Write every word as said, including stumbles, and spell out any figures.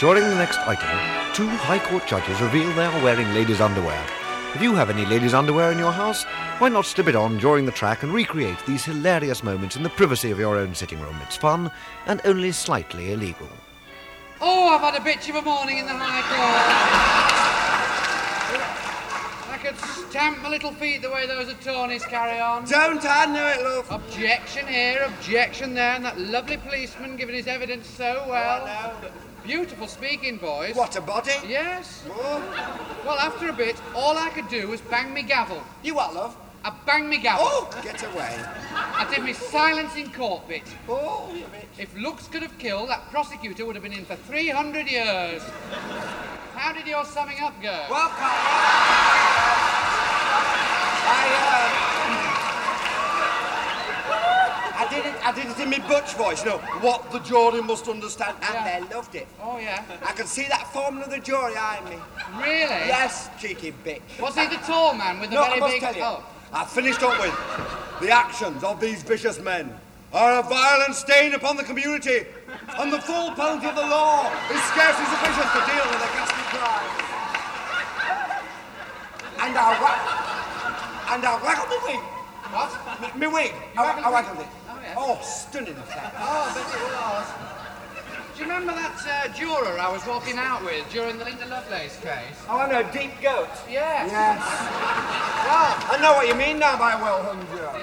During the next item, two High Court judges reveal they are wearing ladies' underwear. If you have any ladies' underwear in your house, why not slip it on during the track and recreate these hilarious moments in the privacy of your own sitting room? It's fun and only slightly illegal. Oh, I've had a bitch of a morning in the High Court. I could stamp my little feet the way those attorneys carry on. Don't I know it, love? Objection here, objection there, and that lovely policeman giving his evidence so well. Oh, I know. Beautiful speaking, boys. What, a body? Yes. Oh. Well, after a bit, all I could do was bang me gavel. You what, love? I banged me gavel. Oh, get away. I did me silence in court bit. Oh, you bitch. If looks could have killed, that prosecutor would have been in for three hundred years. How did your summing up go? Well, Carl, I, uh, I did it, I did it in my butch voice, you know, what the jury must understand, and Yeah. they loved it. Oh, yeah. I could see that foreman of the jury eyeing me. Really? Yes, cheeky bitch. Was he the tall man with the No, very I must big... tell you, Oh. I finished up with the actions of these vicious men are a violent stain upon the community, and the full penalty of the law is scarcely sufficient to deal with a ghastly crime. And I whack, and I waggled my wig. What? M- my wig. I, waggled I waggled it. Oh, yeah. Oh, stunning effect. Oh, I bet it was. Do you remember that uh, juror I was walking out with during the Linda Lovelace case? Oh, I know, deep goat. Yes. Yes. Well, I know what you mean now by well hung juror.